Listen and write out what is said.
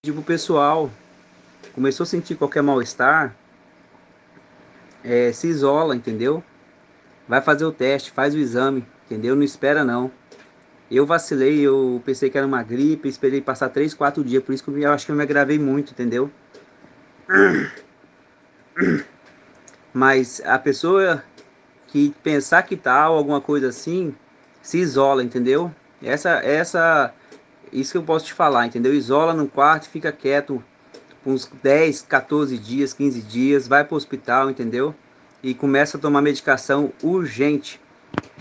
Pro pessoal, começou a sentir qualquer mal-estar, se isola, entendeu? Vai fazer o teste, faz o exame, entendeu? Não espera não. Eu vacilei, eu pensei que era uma gripe, esperei passar 3, 4 dias, por isso que eu acho que eu me agravei muito, entendeu? Mas a pessoa que pensar que tal, alguma coisa assim, se isola, entendeu? Isso que eu posso te falar, entendeu? Isola no quarto, fica quieto uns 10, 14 dias, 15 dias, vai pro hospital, entendeu? E começa a tomar medicação urgente.